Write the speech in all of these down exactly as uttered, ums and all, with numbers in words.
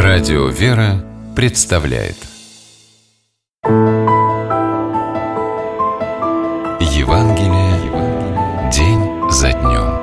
Радио «Вера» представляет Евангелие день за днем.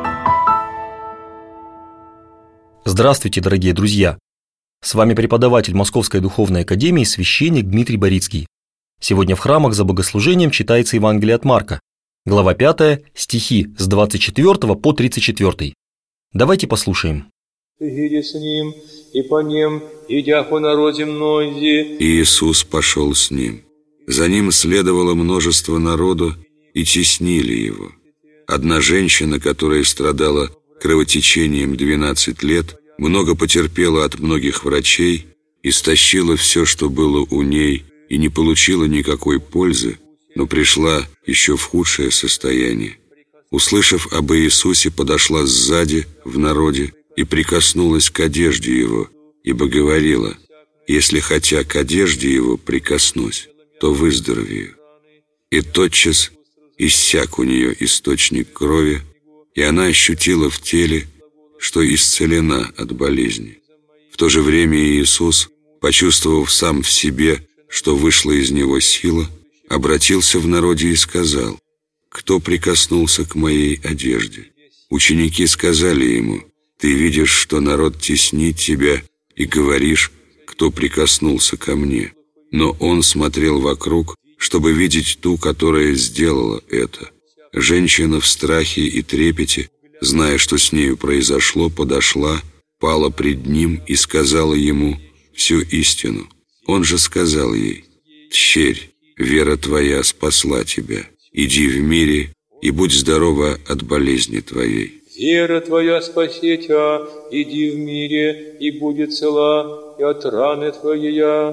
Здравствуйте, дорогие друзья! С вами преподаватель Московской духовной академии, священник Дмитрий Борицкий. Сегодня в храмах за богослужением читается Евангелие от Марка, глава пятая, стихи с двадцать четвёртого по тридцать четвёртый. Давайте послушаем. «Иди с ним, и по ним, идя по народе мнози». Иисус пошел с ним. За ним следовало множество народу, и теснили его. Одна женщина, которая страдала кровотечением двенадцать лет, много потерпела от многих врачей, истощила все, что было у ней, и не получила никакой пользы, но пришла еще в худшее состояние. Услышав об Иисусе, подошла сзади в народе и прикоснулась к одежде Его, ибо говорила: «Если хотя к одежде Его прикоснусь, то выздоровею». И тотчас иссяк у нее источник крови, и она ощутила в теле, что исцелена от болезни. В то же время Иисус, почувствовав сам в себе, что вышла из него сила, обратился в народе и сказал: «Кто прикоснулся к моей одежде?» Ученики сказали ему: «Ты видишь, что народ теснит тебя, и говоришь: кто прикоснулся ко мне?» Но он смотрел вокруг, чтобы видеть ту, которая сделала это. Женщина в страхе и трепете, зная, что с нею произошло, подошла, пала пред ним и сказала ему всю истину. Он же сказал ей: «Тщерь, вера твоя спасла тебя. Иди в мире и будь здорова от болезни твоей». «Вера твоя спасет тебя, иди в мире, и будет цела, и от раны твоей».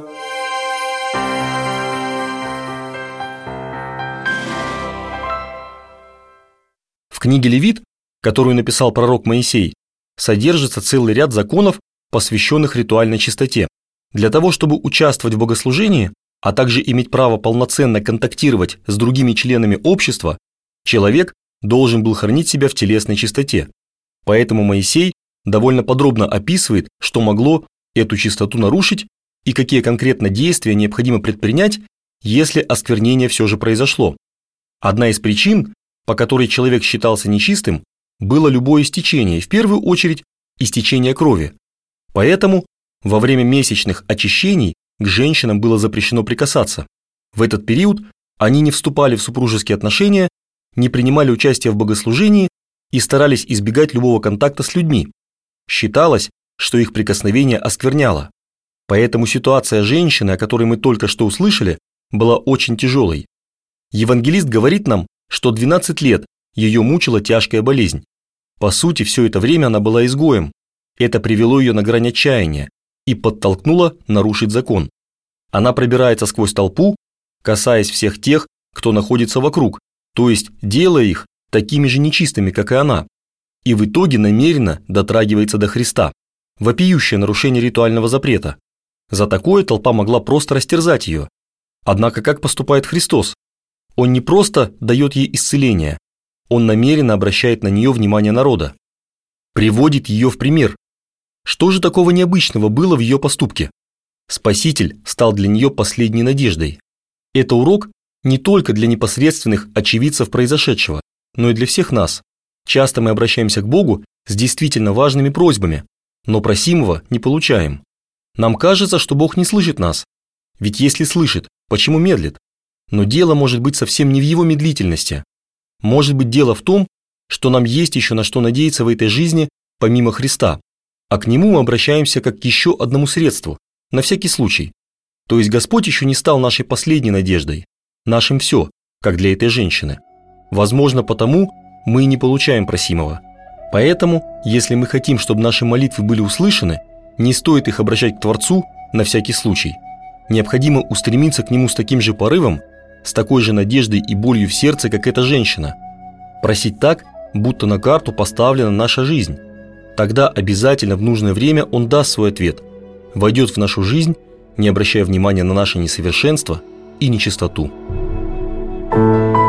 В книге Левит, которую написал пророк Моисей, содержится целый ряд законов, посвященных ритуальной чистоте. Для того, чтобы участвовать в богослужении, а также иметь право полноценно контактировать с другими членами общества, человек должен был хранить себя в телесной чистоте. Поэтому Моисей довольно подробно описывает, что могло эту чистоту нарушить и какие конкретно действия необходимо предпринять, если осквернение все же произошло. Одна из причин, по которой человек считался нечистым, было любое истечение, в первую очередь истечение крови. Поэтому во время месячных очищений к женщинам было запрещено прикасаться. В этот период они не вступали в супружеские отношения, не принимали участия в богослужении и старались избегать любого контакта с людьми. Считалось, что их прикосновение оскверняло. Поэтому ситуация женщины, о которой мы только что услышали, была очень тяжелой. Евангелист говорит нам, что двенадцать лет ее мучила тяжкая болезнь. По сути, все это время она была изгоем. Это привело ее на грань отчаяния и подтолкнуло нарушить закон. Она пробирается сквозь толпу, касаясь всех тех, кто находится вокруг, то есть делая их такими же нечистыми, как и она, и в итоге намеренно дотрагивается до Христа. Вопиющее нарушение ритуального запрета. За такое толпа могла просто растерзать ее. Однако как поступает Христос? Он не просто дает ей исцеление, он намеренно обращает на нее внимание народа, приводит ее в пример. Что же такого необычного было в ее поступке? Спаситель стал для нее последней надеждой. Это урок не только для непосредственных очевидцев произошедшего, но и для всех нас. Часто мы обращаемся к Богу с действительно важными просьбами, но просимого не получаем. Нам кажется, что Бог не слышит нас. Ведь если слышит, почему медлит? Но дело может быть совсем не в его медлительности. Может быть, дело в том, что нам есть еще на что надеяться в этой жизни помимо Христа, а к Нему мы обращаемся как к еще одному средству, на всякий случай. То есть Господь еще не стал нашей последней надеждой, нашим все, как для этой женщины. Возможно, потому мы и не получаем просимого. Поэтому, если мы хотим, чтобы наши молитвы были услышаны, не стоит их обращать к Творцу на всякий случай. Необходимо устремиться к Нему с таким же порывом, с такой же надеждой и болью в сердце, как эта женщина. Просить так, будто на карту поставлена наша жизнь. Тогда обязательно в нужное время Он даст свой ответ, войдет в нашу жизнь, не обращая внимания на наше несовершенство и нечистоту.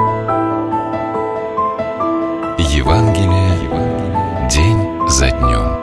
Евангелие день за днем.